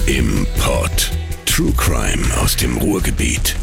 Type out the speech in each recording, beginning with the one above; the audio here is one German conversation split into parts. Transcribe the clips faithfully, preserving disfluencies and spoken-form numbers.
im Pod. True Crime aus dem Ruhrgebiet.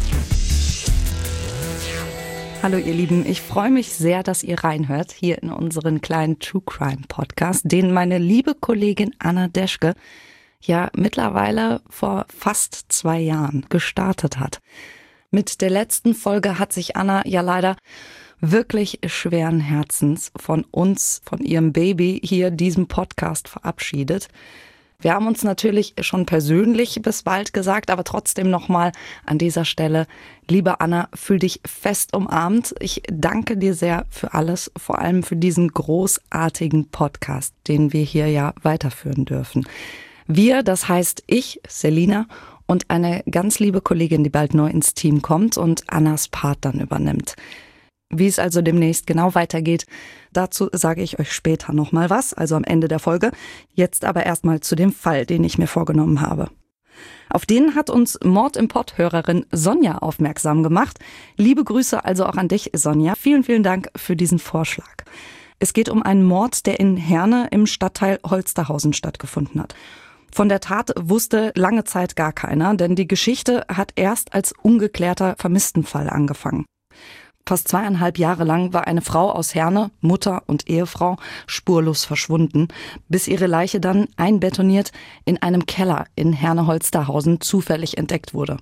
Hallo ihr Lieben, ich freue mich sehr, dass ihr reinhört hier in unseren kleinen True Crime Podcast, den meine liebe Kollegin Anna Deschke ja mittlerweile vor fast zwei Jahren gestartet hat. Mit der letzten Folge hat sich Anna ja leider wirklich schweren Herzens von uns, von ihrem Baby hier, diesem Podcast verabschiedet. Wir haben uns natürlich schon persönlich bis bald gesagt, aber trotzdem nochmal an dieser Stelle, liebe Anna, fühl dich fest umarmt. Ich danke dir sehr für alles, vor allem für diesen großartigen Podcast, den wir hier ja weiterführen dürfen. Wir, das heißt ich, Selina, und eine ganz liebe Kollegin, die bald neu ins Team kommt und Annas Part dann übernimmt. Wie es also demnächst genau weitergeht, dazu sage ich euch später nochmal was, also am Ende der Folge. Jetzt aber erstmal zu dem Fall, den ich mir vorgenommen habe. Auf den hat uns Mord im Pott-Hörerin Sonja aufmerksam gemacht. Liebe Grüße also auch an dich, Sonja. Vielen, vielen Dank für diesen Vorschlag. Es geht um einen Mord, der in Herne im Stadtteil Holsterhausen stattgefunden hat. Von der Tat wusste lange Zeit gar keiner, denn die Geschichte hat erst als ungeklärter Vermisstenfall angefangen. Fast zweieinhalb Jahre lang war eine Frau aus Herne, Mutter und Ehefrau, spurlos verschwunden, bis ihre Leiche dann einbetoniert in einem Keller in Herne-Holsterhausen zufällig entdeckt wurde.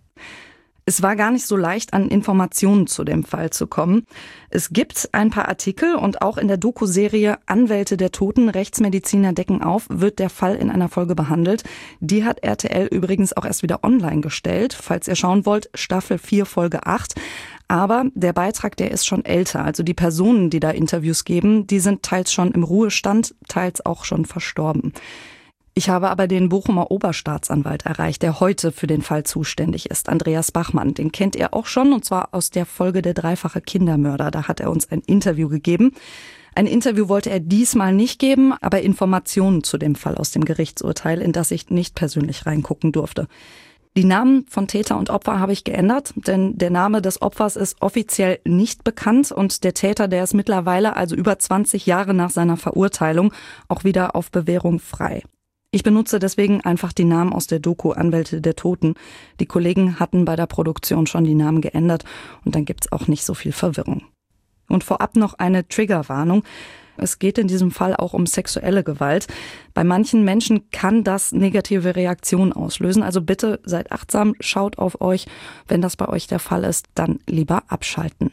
Es war gar nicht so leicht, an Informationen zu dem Fall zu kommen. Es gibt ein paar Artikel und auch in der Doku-Serie Anwälte der Toten, Rechtsmediziner decken auf, wird der Fall in einer Folge behandelt. Die hat R T L übrigens auch erst wieder online gestellt. Falls ihr schauen wollt, Staffel vier, Folge acht. Aber der Beitrag, der ist schon älter. Also die Personen, die da Interviews geben, die sind teils schon im Ruhestand, teils auch schon verstorben. Ich habe aber den Bochumer Oberstaatsanwalt erreicht, der heute für den Fall zuständig ist, Andreas Bachmann. Den kennt ihr auch schon, und zwar aus der Folge Der dreifache Kindermörder. Da hat er uns ein Interview gegeben. Ein Interview wollte er diesmal nicht geben, aber Informationen zu dem Fall aus dem Gerichtsurteil, in das ich nicht persönlich reingucken durfte. Die Namen von Täter und Opfer habe ich geändert, denn der Name des Opfers ist offiziell nicht bekannt und der Täter, der ist mittlerweile, also über zwanzig Jahre nach seiner Verurteilung, auch wieder auf Bewährung frei. Ich benutze deswegen einfach die Namen aus der Doku Anwälte der Toten. Die Kollegen hatten bei der Produktion schon die Namen geändert und dann gibt's auch nicht so viel Verwirrung. Und vorab noch eine Triggerwarnung. Es geht in diesem Fall auch um sexuelle Gewalt. Bei manchen Menschen kann das negative Reaktionen auslösen. Also bitte seid achtsam, schaut auf euch. Wenn das bei euch der Fall ist, dann lieber abschalten.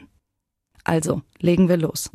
Also, legen wir los.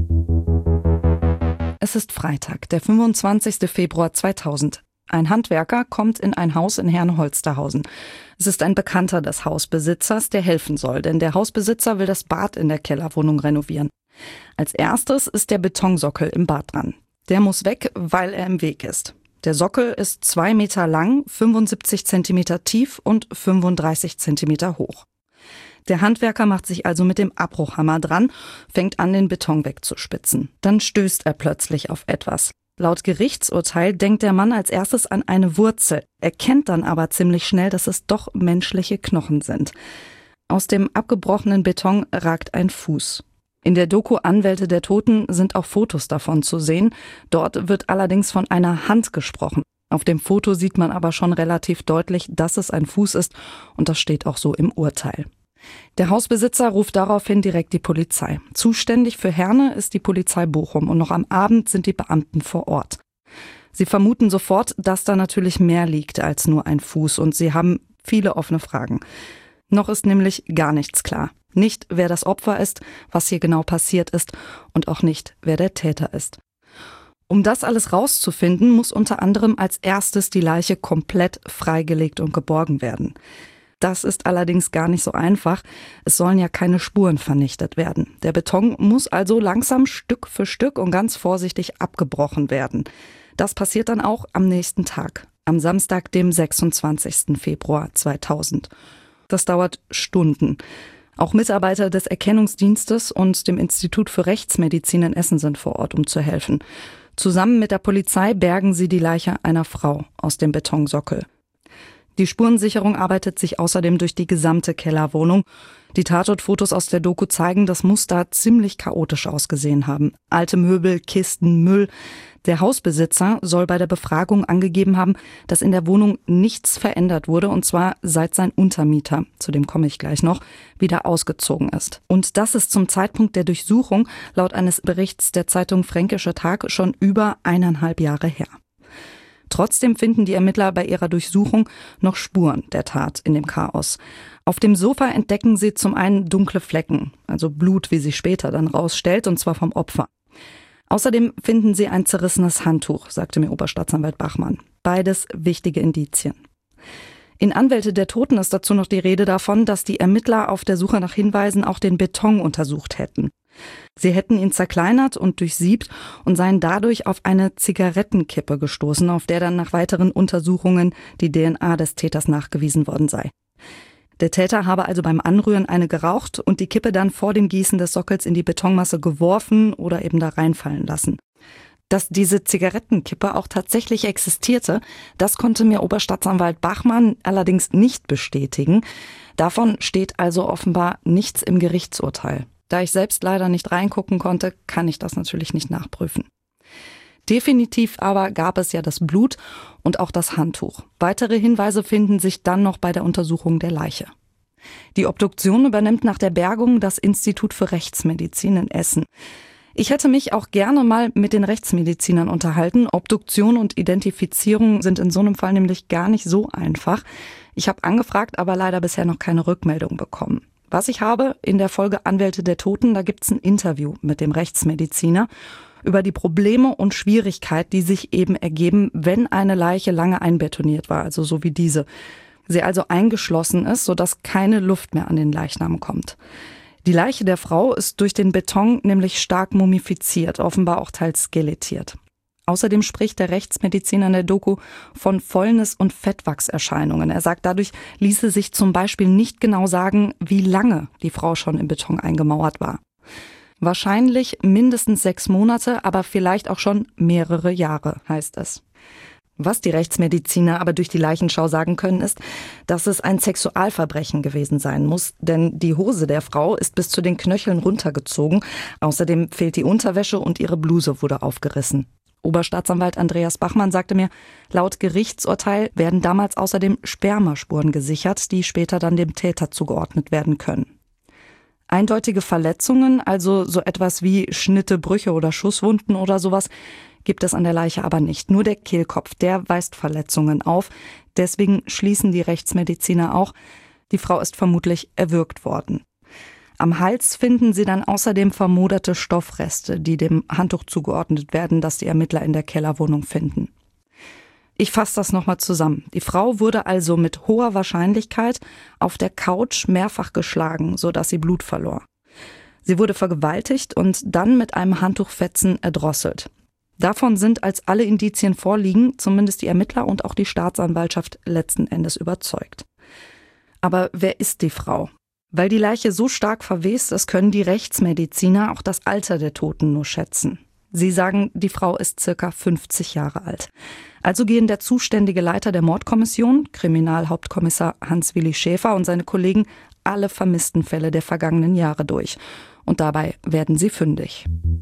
Es ist Freitag, der fünfundzwanzigster Februar zweitausend. Ein Handwerker kommt in ein Haus in Herne-Holsterhausen. Es ist ein Bekannter des Hausbesitzers, der helfen soll, denn der Hausbesitzer will das Bad in der Kellerwohnung renovieren. Als erstes ist der Betonsockel im Bad dran. Der muss weg, weil er im Weg ist. Der Sockel ist zwei Meter lang, fünfundsiebzig Zentimeter tief und fünfunddreißig Zentimeter hoch. Der Handwerker macht sich also mit dem Abbruchhammer dran, fängt an, den Beton wegzuspitzen. Dann stößt er plötzlich auf etwas. Laut Gerichtsurteil denkt der Mann als erstes an eine Wurzel, erkennt dann aber ziemlich schnell, dass es doch menschliche Knochen sind. Aus dem abgebrochenen Beton ragt ein Fuß. In der Doku Anwälte der Toten sind auch Fotos davon zu sehen. Dort wird allerdings von einer Hand gesprochen. Auf dem Foto sieht man aber schon relativ deutlich, dass es ein Fuß ist, und das steht auch so im Urteil. Der Hausbesitzer ruft daraufhin direkt die Polizei. Zuständig für Herne ist die Polizei Bochum und noch am Abend sind die Beamten vor Ort. Sie vermuten sofort, dass da natürlich mehr liegt als nur ein Fuß, und sie haben viele offene Fragen. Noch ist nämlich gar nichts klar. Nicht, wer das Opfer ist, was hier genau passiert ist und auch nicht, wer der Täter ist. Um das alles rauszufinden, muss unter anderem als erstes die Leiche komplett freigelegt und geborgen werden. Das ist allerdings gar nicht so einfach. Es sollen ja keine Spuren vernichtet werden. Der Beton muss also langsam Stück für Stück und ganz vorsichtig abgebrochen werden. Das passiert dann auch am nächsten Tag, am Samstag, dem sechsundzwanzigster Februar zweitausend. Das dauert Stunden. Auch Mitarbeiter des Erkennungsdienstes und dem Institut für Rechtsmedizin in Essen sind vor Ort, um zu helfen. Zusammen mit der Polizei bergen sie die Leiche einer Frau aus dem Betonsockel. Die Spurensicherung arbeitet sich außerdem durch die gesamte Kellerwohnung. Die Tatortfotos aus der Doku zeigen, das muss da ziemlich chaotisch ausgesehen haben. Alte Möbel, Kisten, Müll. Der Hausbesitzer soll bei der Befragung angegeben haben, dass in der Wohnung nichts verändert wurde, und zwar seit sein Untermieter, zu dem komme ich gleich noch, wieder ausgezogen ist. Und das ist zum Zeitpunkt der Durchsuchung laut eines Berichts der Zeitung Fränkischer Tag schon über eineinhalb Jahre her. Trotzdem finden die Ermittler bei ihrer Durchsuchung noch Spuren der Tat in dem Chaos. Auf dem Sofa entdecken sie zum einen dunkle Flecken, also Blut, wie sich später dann rausstellt, und zwar vom Opfer. Außerdem finden sie ein zerrissenes Handtuch, sagte mir Oberstaatsanwalt Bachmann. Beides wichtige Indizien. In Anwälte der Toten ist dazu noch die Rede davon, dass die Ermittler auf der Suche nach Hinweisen auch den Beton untersucht hätten. Sie hätten ihn zerkleinert und durchsiebt und seien dadurch auf eine Zigarettenkippe gestoßen, auf der dann nach weiteren Untersuchungen die D N A des Täters nachgewiesen worden sei. Der Täter habe also beim Anrühren eine geraucht und die Kippe dann vor dem Gießen des Sockels in die Betonmasse geworfen oder eben da reinfallen lassen. Dass diese Zigarettenkippe auch tatsächlich existierte, das konnte mir Oberstaatsanwalt Bachmann allerdings nicht bestätigen. Davon steht also offenbar nichts im Gerichtsurteil. Da ich selbst leider nicht reingucken konnte, kann ich das natürlich nicht nachprüfen. Definitiv aber gab es ja das Blut und auch das Handtuch. Weitere Hinweise finden sich dann noch bei der Untersuchung der Leiche. Die Obduktion übernimmt nach der Bergung das Institut für Rechtsmedizin in Essen. Ich hätte mich auch gerne mal mit den Rechtsmedizinern unterhalten. Obduktion und Identifizierung sind in so einem Fall nämlich gar nicht so einfach. Ich habe angefragt, aber leider bisher noch keine Rückmeldung bekommen. Was ich habe, in der Folge Anwälte der Toten, da gibt's ein Interview mit dem Rechtsmediziner über die Probleme und Schwierigkeit, die sich eben ergeben, wenn eine Leiche lange einbetoniert war, also so wie diese. Sie also eingeschlossen ist, sodass keine Luft mehr an den Leichnam kommt. Die Leiche der Frau ist durch den Beton nämlich stark mumifiziert, offenbar auch teils skelettiert. Außerdem spricht der Rechtsmediziner in der Doku von Fäulnis- und Fettwachserscheinungen. Er sagt, dadurch ließe sich zum Beispiel nicht genau sagen, wie lange die Frau schon im Beton eingemauert war. Wahrscheinlich mindestens sechs Monate, aber vielleicht auch schon mehrere Jahre, heißt es. Was die Rechtsmediziner aber durch die Leichenschau sagen können, ist, dass es ein Sexualverbrechen gewesen sein muss, denn die Hose der Frau ist bis zu den Knöcheln runtergezogen. Außerdem fehlt die Unterwäsche und ihre Bluse wurde aufgerissen. Oberstaatsanwalt Andreas Bachmann sagte mir, laut Gerichtsurteil werden damals außerdem Spermaspuren gesichert, die später dann dem Täter zugeordnet werden können. Eindeutige Verletzungen, also so etwas wie Schnitte, Brüche oder Schusswunden oder sowas, gibt es an der Leiche aber nicht. Nur der Kehlkopf, der weist Verletzungen auf. Deswegen schließen die Rechtsmediziner auch, die Frau ist vermutlich erwürgt worden. Am Hals finden sie dann außerdem vermoderte Stoffreste, die dem Handtuch zugeordnet werden, das die Ermittler in der Kellerwohnung finden. Ich fasse das nochmal zusammen. Die Frau wurde also mit hoher Wahrscheinlichkeit auf der Couch mehrfach geschlagen, sodass sie Blut verlor. Sie wurde vergewaltigt und dann mit einem Handtuchfetzen erdrosselt. Davon sind, als alle Indizien vorliegen, zumindest die Ermittler und auch die Staatsanwaltschaft letzten Endes überzeugt. Aber wer ist die Frau? Weil die Leiche so stark verwest ist, können die Rechtsmediziner auch das Alter der Toten nur schätzen. Sie sagen, die Frau ist circa fünfzig Jahre alt. Also gehen der zuständige Leiter der Mordkommission, Kriminalhauptkommissar Hans-Willi Schäfer und seine Kollegen alle vermissten Fälle der vergangenen Jahre durch. Und dabei werden sie fündig.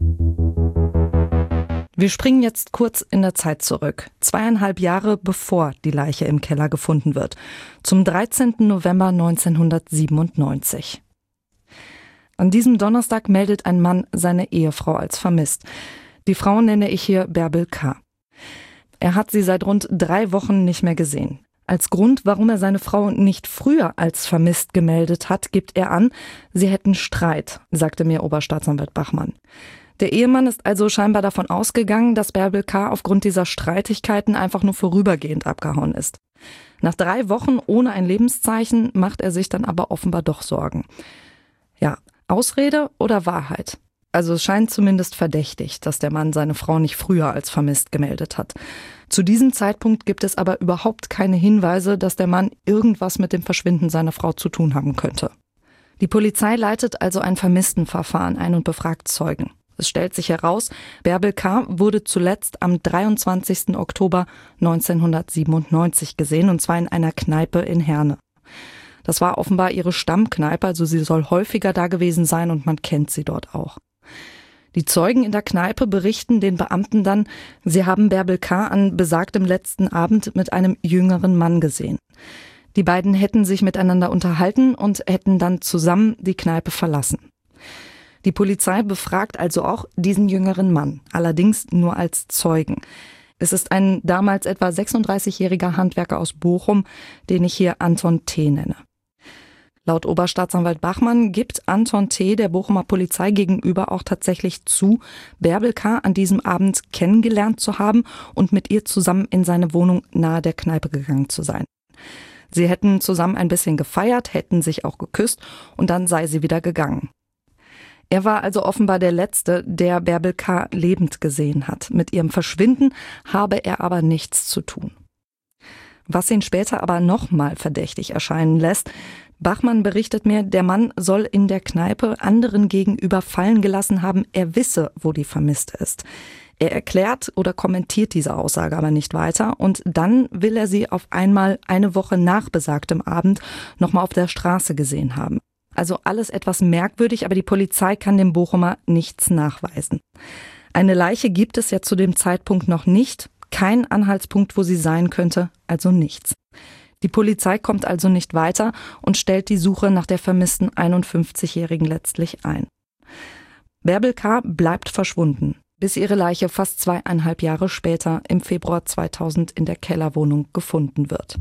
Wir springen jetzt kurz in der Zeit zurück. Zweieinhalb Jahre bevor die Leiche im Keller gefunden wird. Zum dreizehnten November neunzehnhundertsiebenundneunzig. An diesem Donnerstag meldet ein Mann seine Ehefrau als vermisst. Die Frau nenne ich hier Bärbel K. Er hat sie seit rund drei Wochen nicht mehr gesehen. Als Grund, warum er seine Frau nicht früher als vermisst gemeldet hat, gibt er an, sie hätten Streit, sagte mir Oberstaatsanwalt Bachmann. Der Ehemann ist also scheinbar davon ausgegangen, dass Bärbel K. aufgrund dieser Streitigkeiten einfach nur vorübergehend abgehauen ist. Nach drei Wochen ohne ein Lebenszeichen macht er sich dann aber offenbar doch Sorgen. Ja, Ausrede oder Wahrheit? Also es scheint zumindest verdächtig, dass der Mann seine Frau nicht früher als vermisst gemeldet hat. Zu diesem Zeitpunkt gibt es aber überhaupt keine Hinweise, dass der Mann irgendwas mit dem Verschwinden seiner Frau zu tun haben könnte. Die Polizei leitet also ein Vermisstenverfahren ein und befragt Zeugen. Es stellt sich heraus, Bärbel K. wurde zuletzt am dreiundzwanzigsten Oktober neunzehnhundertsiebenundneunzig gesehen, und zwar in einer Kneipe in Herne. Das war offenbar ihre Stammkneipe, also sie soll häufiger da gewesen sein und man kennt sie dort auch. Die Zeugen in der Kneipe berichten den Beamten dann, sie haben Bärbel K. an besagtem letzten Abend mit einem jüngeren Mann gesehen. Die beiden hätten sich miteinander unterhalten und hätten dann zusammen die Kneipe verlassen. Die Polizei befragt also auch diesen jüngeren Mann, allerdings nur als Zeugen. Es ist ein damals etwa sechsunddreißigjähriger Handwerker aus Bochum, den ich hier Anton T. nenne. Laut Oberstaatsanwalt Bachmann gibt Anton T. der Bochumer Polizei gegenüber auch tatsächlich zu, Bärbel K. an diesem Abend kennengelernt zu haben und mit ihr zusammen in seine Wohnung nahe der Kneipe gegangen zu sein. Sie hätten zusammen ein bisschen gefeiert, hätten sich auch geküsst und dann sei sie wieder gegangen. Er war also offenbar der Letzte, der Bärbel K. lebend gesehen hat. Mit ihrem Verschwinden habe er aber nichts zu tun. Was ihn später aber nochmal verdächtig erscheinen lässt: Bachmann berichtet mir, der Mann soll in der Kneipe anderen gegenüber fallen gelassen haben, er wisse, wo die Vermisste ist. Er erklärt oder kommentiert diese Aussage aber nicht weiter und dann will er sie auf einmal eine Woche nach besagtem Abend nochmal auf der Straße gesehen haben. Also alles etwas merkwürdig, aber die Polizei kann dem Bochumer nichts nachweisen. Eine Leiche gibt es ja zu dem Zeitpunkt noch nicht, kein Anhaltspunkt, wo sie sein könnte, also nichts. Die Polizei kommt also nicht weiter und stellt die Suche nach der vermissten einundfünfzigjährigen letztlich ein. Bärbel K. bleibt verschwunden, bis ihre Leiche fast zweieinhalb Jahre später im Februar zweitausend in der Kellerwohnung gefunden wird.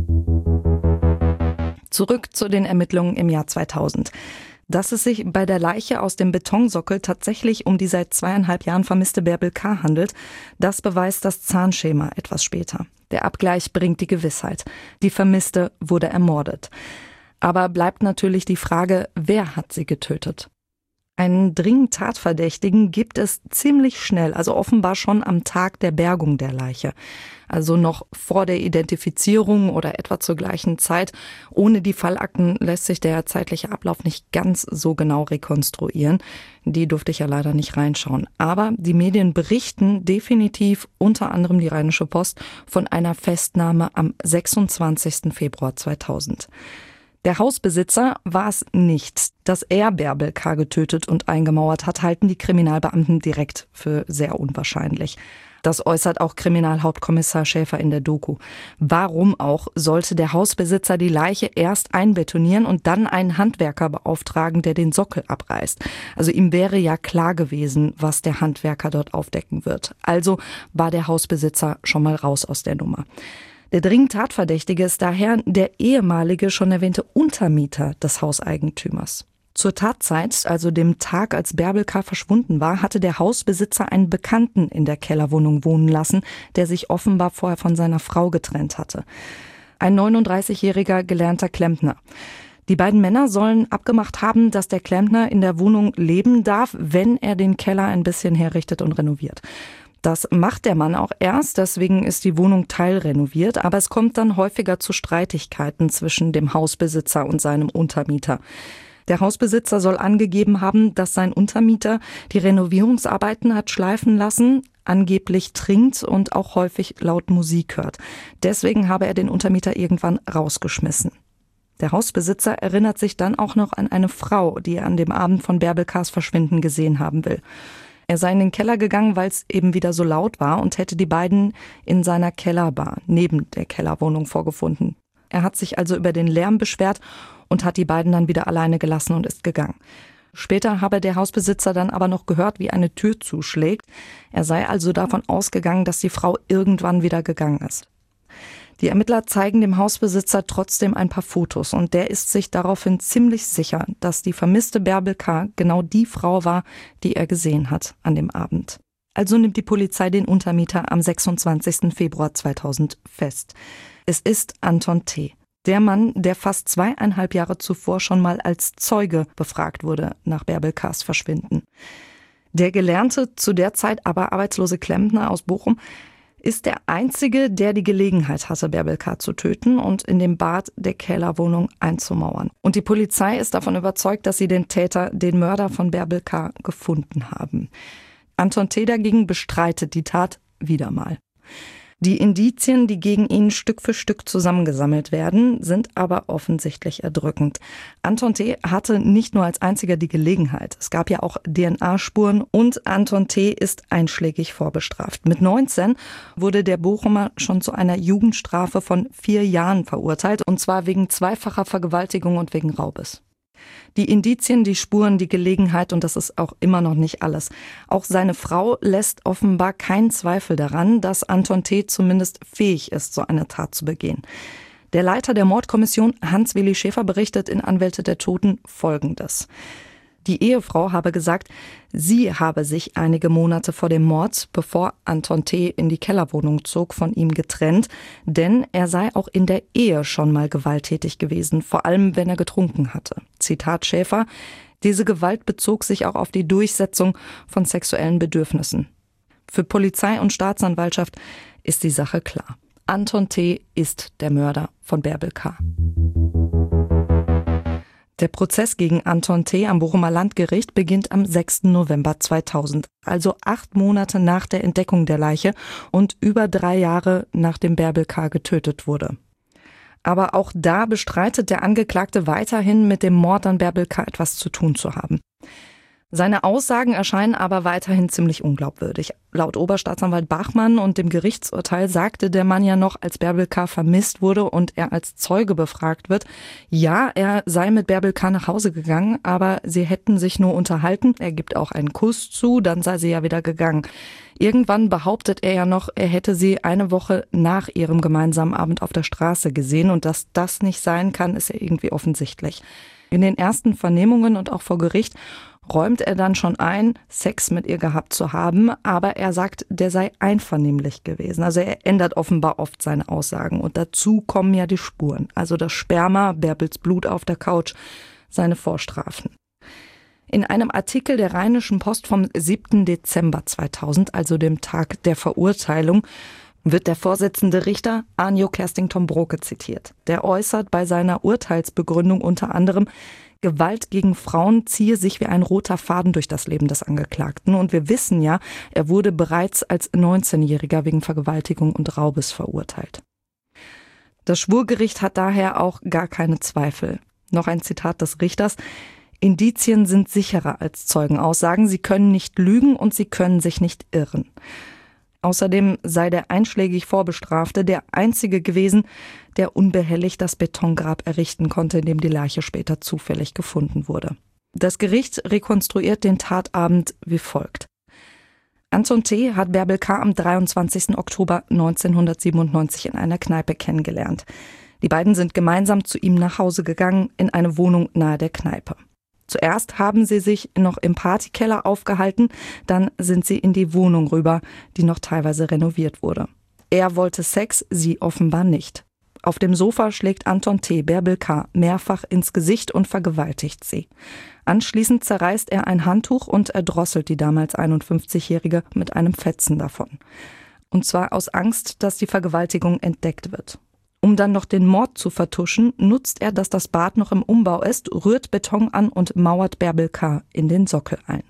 Zurück zu den Ermittlungen im Jahr zweitausend. Dass es sich bei der Leiche aus dem Betonsockel tatsächlich um die seit zweieinhalb Jahren vermisste Bärbel K. handelt, das beweist das Zahnschema etwas später. Der Abgleich bringt die Gewissheit. Die Vermisste wurde ermordet. Aber bleibt natürlich die Frage, wer hat sie getötet? Einen dringend Tatverdächtigen gibt es ziemlich schnell, also offenbar schon am Tag der Bergung der Leiche. Also noch vor der Identifizierung oder etwa zur gleichen Zeit. Ohne die Fallakten lässt sich der zeitliche Ablauf nicht ganz so genau rekonstruieren. Die durfte ich ja leider nicht reinschauen. Aber die Medien berichten definitiv, unter anderem die Rheinische Post, von einer Festnahme am sechsundzwanzigsten Februar zweitausend. Der Hausbesitzer war es nicht. Dass er Bärbel K. getötet und eingemauert hat, halten die Kriminalbeamten direkt für sehr unwahrscheinlich. Das äußert auch Kriminalhauptkommissar Schäfer in der Doku. Warum auch sollte der Hausbesitzer die Leiche erst einbetonieren und dann einen Handwerker beauftragen, der den Sockel abreißt? Also ihm wäre ja klar gewesen, was der Handwerker dort aufdecken wird. Also war der Hausbesitzer schon mal raus aus der Nummer. Der dringend Tatverdächtige ist daher der ehemalige, schon erwähnte Untermieter des Hauseigentümers. Zur Tatzeit, also dem Tag, als Bärbel K. verschwunden war, hatte der Hausbesitzer einen Bekannten in der Kellerwohnung wohnen lassen, der sich offenbar vorher von seiner Frau getrennt hatte. Ein neununddreißigjähriger gelernter Klempner. Die beiden Männer sollen abgemacht haben, dass der Klempner in der Wohnung leben darf, wenn er den Keller ein bisschen herrichtet und renoviert. Das macht der Mann auch erst, deswegen ist die Wohnung teilrenoviert, aber es kommt dann häufiger zu Streitigkeiten zwischen dem Hausbesitzer und seinem Untermieter. Der Hausbesitzer soll angegeben haben, dass sein Untermieter die Renovierungsarbeiten hat schleifen lassen, angeblich trinkt und auch häufig laut Musik hört. Deswegen habe er den Untermieter irgendwann rausgeschmissen. Der Hausbesitzer erinnert sich dann auch noch an eine Frau, die er an dem Abend von Bärbel K.'s Verschwinden gesehen haben will. Er sei in den Keller gegangen, weil es eben wieder so laut war und hätte die beiden in seiner Kellerbar neben der Kellerwohnung vorgefunden. Er hat sich also über den Lärm beschwert und hat die beiden dann wieder alleine gelassen und ist gegangen. Später habe der Hausbesitzer dann aber noch gehört, wie eine Tür zuschlägt. Er sei also davon ausgegangen, dass die Frau irgendwann wieder gegangen ist. Die Ermittler zeigen dem Hausbesitzer trotzdem ein paar Fotos und der ist sich daraufhin ziemlich sicher, dass die vermisste Bärbel K. genau die Frau war, die er gesehen hat an dem Abend. Also nimmt die Polizei den Untermieter am sechsundzwanzigsten Februar zweitausend fest. Es ist Anton T., der Mann, der fast zweieinhalb Jahre zuvor schon mal als Zeuge befragt wurde nach Bärbel K.'s Verschwinden. Der gelernte, zu der Zeit aber arbeitslose Klempner aus Bochum ist der Einzige, der die Gelegenheit hatte, Bärbel K. zu töten und in dem Bad der Kellerwohnung einzumauern. Und die Polizei ist davon überzeugt, dass sie den Täter, den Mörder von Bärbel K. gefunden haben. Anton T. dagegen bestreitet die Tat wieder mal. Die Indizien, die gegen ihn Stück für Stück zusammengesammelt werden, sind aber offensichtlich erdrückend. Anton T. hatte nicht nur als einziger die Gelegenheit. Es gab ja auch D N A-Spuren und Anton T. ist einschlägig vorbestraft. Mit neunzehn wurde der Bochumer schon zu einer Jugendstrafe von vier Jahren verurteilt, und zwar wegen zweifacher Vergewaltigung und wegen Raubes. Die Indizien, die Spuren, die Gelegenheit, und das ist auch immer noch nicht alles. Auch seine Frau lässt offenbar keinen Zweifel daran, dass Anton T. zumindest fähig ist, so eine Tat zu begehen. Der Leiter der Mordkommission, Hans-Willi Schäfer, berichtet in Anwälte der Toten Folgendes. Die Ehefrau habe gesagt, sie habe sich einige Monate vor dem Mord, bevor Anton T. in die Kellerwohnung zog, von ihm getrennt, denn er sei auch in der Ehe schon mal gewalttätig gewesen, vor allem wenn er getrunken hatte. Zitat Schäfer: Diese Gewalt bezog sich auch auf die Durchsetzung von sexuellen Bedürfnissen. Für Polizei und Staatsanwaltschaft ist die Sache klar. Anton T. ist der Mörder von Bärbel K. Der Prozess gegen Anton T. am Bochumer Landgericht beginnt am sechsten November zweitausend, also acht Monate nach der Entdeckung der Leiche und über drei Jahre nachdem Bärbel K. getötet wurde. Aber auch da bestreitet der Angeklagte weiterhin, mit dem Mord an Bärbel K. etwas zu tun zu haben. Seine Aussagen erscheinen aber weiterhin ziemlich unglaubwürdig. Laut Oberstaatsanwalt Bachmann und dem Gerichtsurteil sagte der Mann ja noch, als Bärbel K. vermisst wurde und er als Zeuge befragt wird, ja, er sei mit Bärbel K. nach Hause gegangen, aber sie hätten sich nur unterhalten. Er gibt auch einen Kuss zu, dann sei sie ja wieder gegangen. Irgendwann behauptet er ja noch, er hätte sie eine Woche nach ihrem gemeinsamen Abend auf der Straße gesehen, und dass das nicht sein kann, ist ja irgendwie offensichtlich. In den ersten Vernehmungen und auch vor Gericht räumt er dann schon ein, Sex mit ihr gehabt zu haben, aber er sagt, der sei einvernehmlich gewesen. Also er ändert offenbar oft seine Aussagen, und dazu kommen ja die Spuren, also das Sperma, Bärbels Blut auf der Couch, seine Vorstrafen. In einem Artikel der Rheinischen Post vom siebten Dezember zweitausend, also dem Tag der Verurteilung, wird der Vorsitzende Richter Arnjo Kersting-Tombroke zitiert. Der äußert bei seiner Urteilsbegründung unter anderem, Gewalt gegen Frauen ziehe sich wie ein roter Faden durch das Leben des Angeklagten. Und wir wissen ja, er wurde bereits als neunzehnjähriger wegen Vergewaltigung und Raubes verurteilt. Das Schwurgericht hat daher auch gar keine Zweifel. Noch ein Zitat des Richters: Indizien sind sicherer als Zeugenaussagen. Sie können nicht lügen und sie können sich nicht irren. Außerdem sei der einschlägig Vorbestrafte der einzige gewesen, der unbehelligt das Betongrab errichten konnte, in dem die Leiche später zufällig gefunden wurde. Das Gericht rekonstruiert den Tatabend wie folgt. Anton T. hat Bärbel K. am dreiundzwanzigsten Oktober neunzehnhundertsiebenundneunzig in einer Kneipe kennengelernt. Die beiden sind gemeinsam zu ihm nach Hause gegangen, in eine Wohnung nahe der Kneipe. Zuerst haben sie sich noch im Partykeller aufgehalten, dann sind sie in die Wohnung rüber, die noch teilweise renoviert wurde. Er wollte Sex, sie offenbar nicht. Auf dem Sofa schlägt Anton T. Bärbel K. mehrfach ins Gesicht und vergewaltigt sie. Anschließend zerreißt er ein Handtuch und erdrosselt die damals einundfünfzigjährige mit einem Fetzen davon. Und zwar aus Angst, dass die Vergewaltigung entdeckt wird. Um dann noch den Mord zu vertuschen, nutzt er, dass das Bad noch im Umbau ist, rührt Beton an und mauert Bärbel K. in den Sockel ein.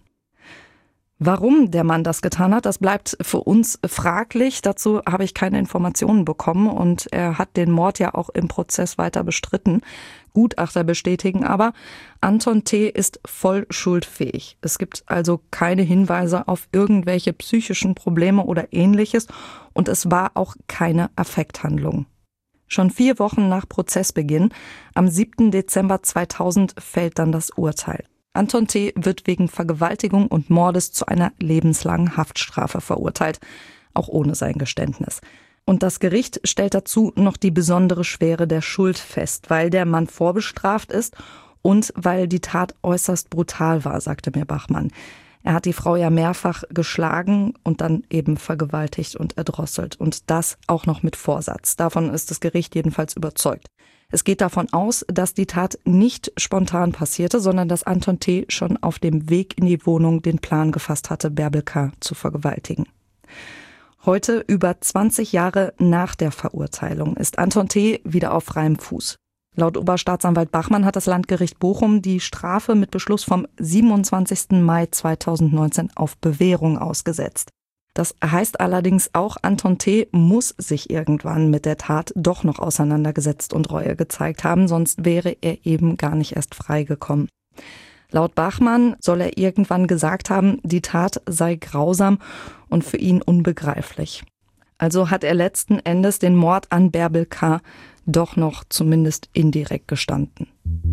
Warum der Mann das getan hat, das bleibt für uns fraglich. Dazu habe ich keine Informationen bekommen, und er hat den Mord ja auch im Prozess weiter bestritten. Gutachter bestätigen aber, Anton T. ist voll schuldfähig. Es gibt also keine Hinweise auf irgendwelche psychischen Probleme oder Ähnliches, und es war auch keine Affekthandlung. Schon vier Wochen nach Prozessbeginn, am siebten Dezember zweitausend, fällt dann das Urteil. Anton T. wird wegen Vergewaltigung und Mordes zu einer lebenslangen Haftstrafe verurteilt, auch ohne sein Geständnis. Und das Gericht stellt dazu noch die besondere Schwere der Schuld fest, weil der Mann vorbestraft ist und weil die Tat äußerst brutal war, sagte mir Bachmann. Er hat die Frau ja mehrfach geschlagen und dann eben vergewaltigt und erdrosselt. Und das auch noch mit Vorsatz. Davon ist das Gericht jedenfalls überzeugt. Es geht davon aus, dass die Tat nicht spontan passierte, sondern dass Anton T. schon auf dem Weg in die Wohnung den Plan gefasst hatte, Bärbel K. zu vergewaltigen. Heute, über zwanzig Jahre nach der Verurteilung, ist Anton T. wieder auf freiem Fuß. Laut Oberstaatsanwalt Bachmann hat das Landgericht Bochum die Strafe mit Beschluss vom siebenundzwanzigsten Mai zweitausendneunzehn auf Bewährung ausgesetzt. Das heißt allerdings auch, Anton T. muss sich irgendwann mit der Tat doch noch auseinandergesetzt und Reue gezeigt haben, sonst wäre er eben gar nicht erst freigekommen. Laut Bachmann soll er irgendwann gesagt haben, die Tat sei grausam und für ihn unbegreiflich. Also hat er letzten Endes den Mord an Bärbel K. doch noch zumindest indirekt gestanden.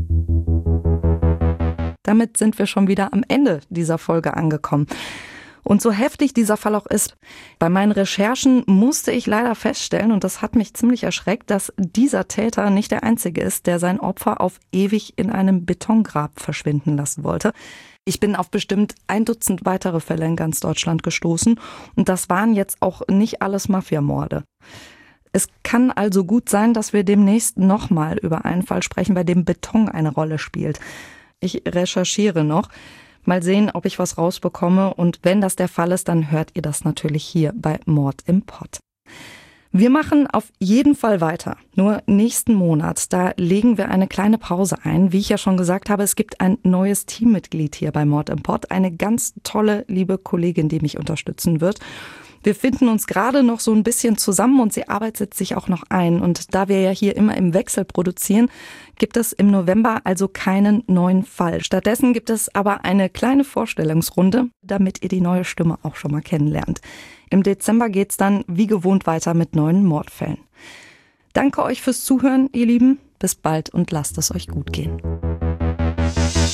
Damit sind wir schon wieder am Ende dieser Folge angekommen. Und so heftig dieser Fall auch ist, bei meinen Recherchen musste ich leider feststellen, und das hat mich ziemlich erschreckt, dass dieser Täter nicht der einzige ist, der sein Opfer auf ewig in einem Betongrab verschwinden lassen wollte. Ich bin auf bestimmt ein Dutzend weitere Fälle in ganz Deutschland gestoßen und das waren jetzt auch nicht alles Mafiamorde. Es kann also gut sein, dass wir demnächst nochmal über einen Fall sprechen, bei dem Beton eine Rolle spielt. Ich recherchiere noch. Mal sehen, ob ich was rausbekomme und wenn das der Fall ist, dann hört ihr das natürlich hier bei Mord im Pott. Wir machen auf jeden Fall weiter. Nur nächsten Monat, da legen wir eine kleine Pause ein. Wie ich ja schon gesagt habe, es gibt ein neues Teammitglied hier bei Mord im Pott. Eine ganz tolle, liebe Kollegin, die mich unterstützen wird. Wir finden uns gerade noch so ein bisschen zusammen und sie arbeitet sich auch noch ein. Und da wir ja hier immer im Wechsel produzieren, gibt es im November also keinen neuen Fall. Stattdessen gibt es aber eine kleine Vorstellungsrunde, damit ihr die neue Stimme auch schon mal kennenlernt. Im Dezember geht's dann wie gewohnt weiter mit neuen Mordfällen. Danke euch fürs Zuhören, ihr Lieben. Bis bald und lasst es euch gut gehen.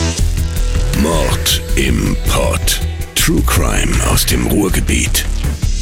Mord im Pott. True Crime aus dem Ruhrgebiet.